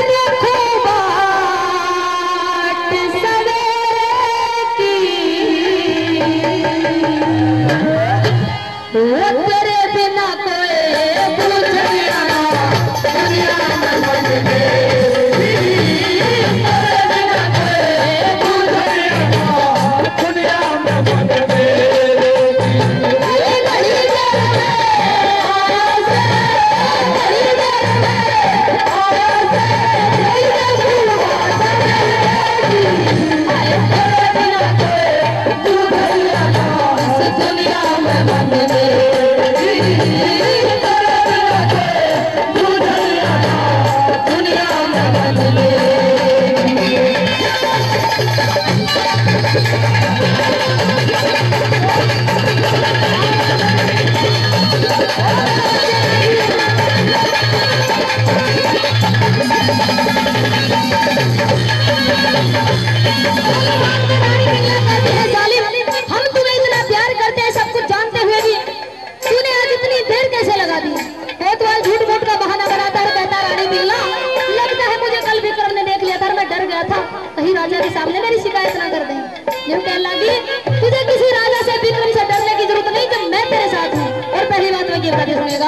राजा के सामने मेरी शिकायत ना कर दें। जो कहने लगी तुझे किसी राजा से विक्रम से डरने की जरूरत नहीं जब मैं तेरे साथ हूँ। और पहली बात मैं ये बताते सुनेगा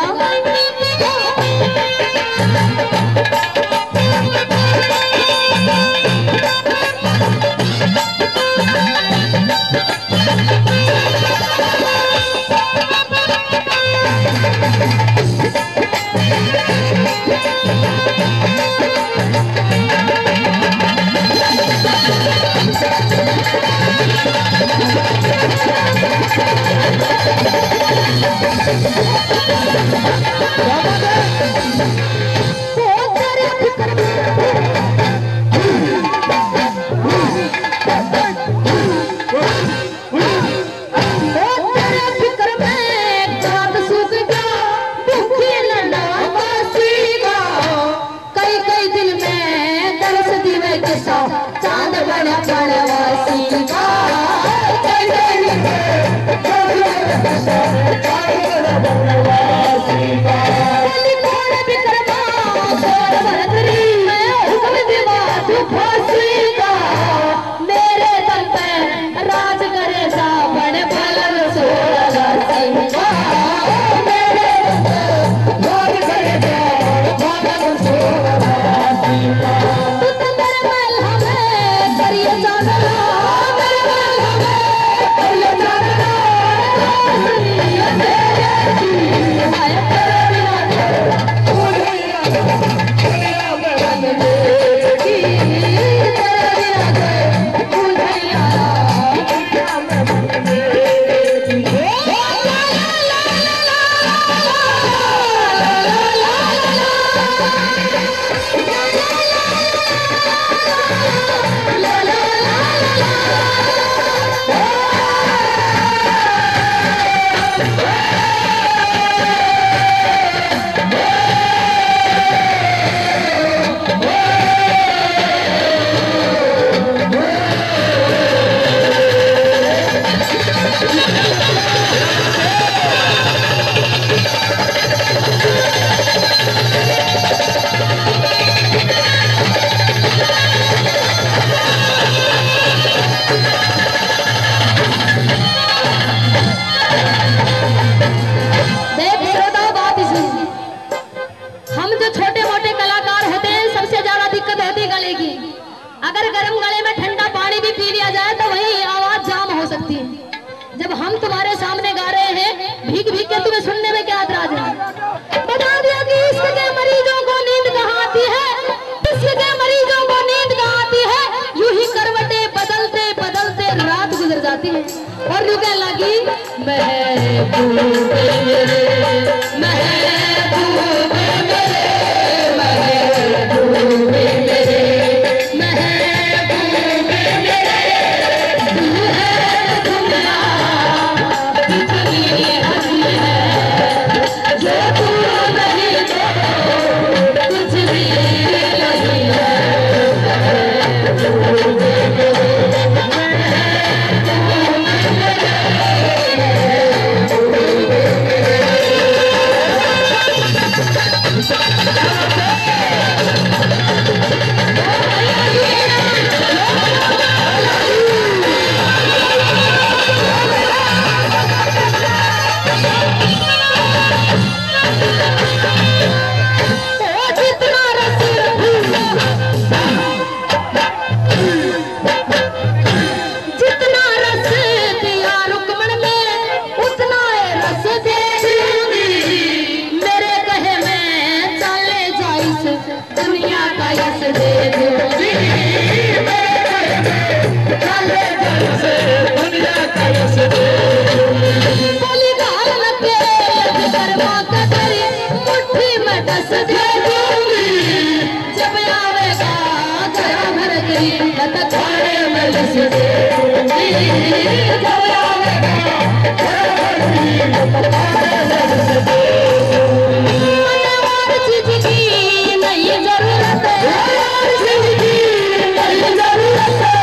और रुके लगी महबूब मेरे महबूब मेरे महबूब मेरे महबूब मेरे तू है दुनिया कितनी हसी है जो तू नहीं तो कुछ भी नहीं है महबूब मेरे बरस दे दूंगी जब आवेगा गया भर गई मैं तो थारे में बरस दे दूंगी जब आवेगा गया भर गई मैं तो थारे में बरस दे दूंगी और चीज की नहीं जरूरत है और चीज की नहीं जरूरत है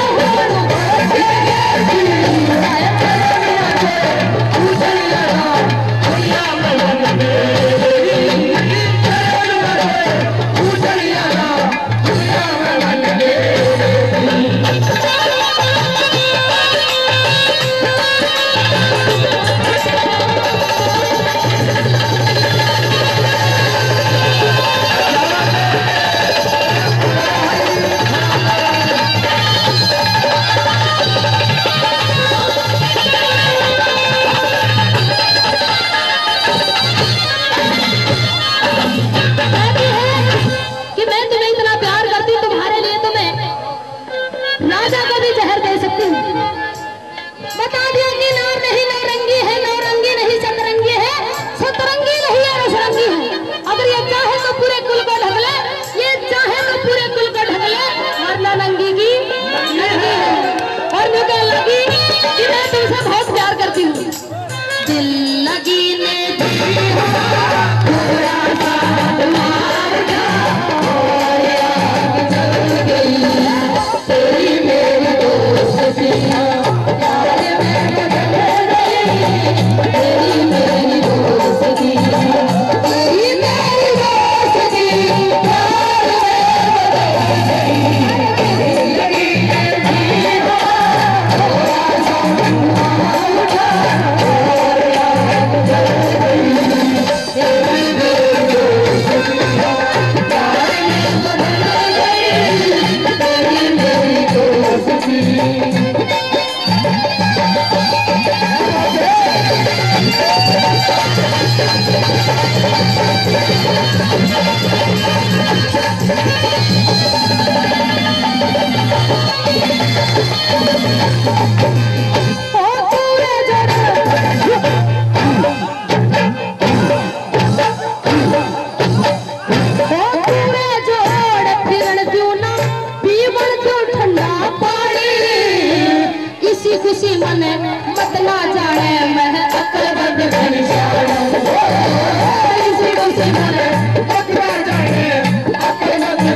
खुशी मन मत ना जाने मैं अकल बंद बन खुशी मन मत ना जाने अकल बंद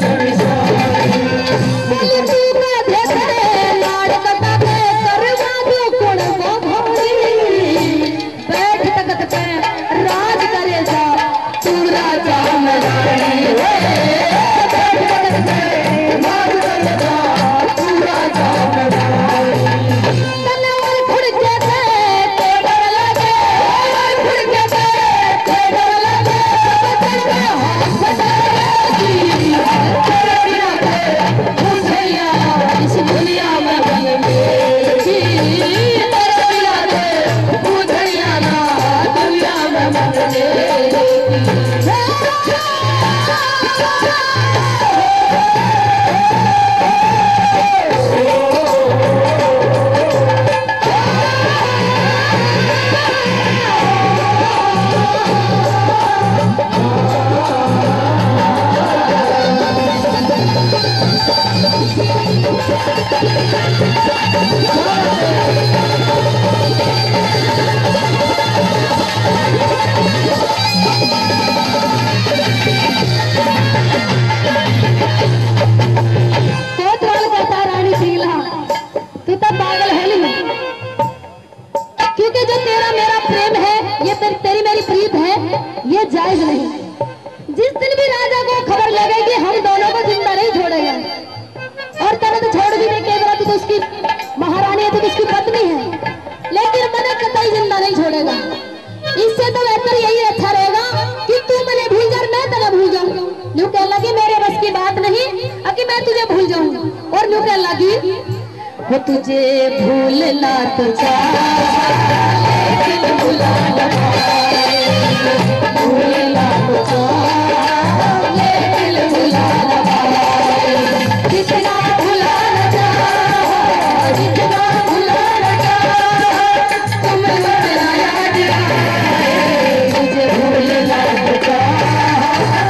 बन लाड़ कटा के करवा दो कोण को भोली बैठ तकत पे राज करे जा तू राजा मैं रानी बैठ तकत पे राज करे जा तू राजा मैं रानी ये जायज नहीं। जिस दिन भी राजा को खबर लगेगी हम दोनों को जिंदा नहीं छोड़ेंगे। और तने तो छोड़ भी नहीं, तो उसकी महारानी है, तो उसकी पत्नी है, लेकिन मैंने कतई जिंदा नहीं छोड़ेगा। इससे तो बेहतर यही अच्छा रहेगा कि तू मैंने भूल जा, मैं तेरा भूल जाऊं। न्यू कहने लगी मेरे बस की बात नहीं कि मैं तुझे भूल जाऊं। और न्यू कहने लगी वो तुझे भूलना तो भूलना तो लेकिन भुलाना जितना भुलाना चाहो, जितना भुलाना चाहो, तुम याद आए, मुझे भूलना तो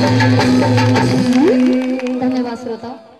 धन्यवाद श्रोता।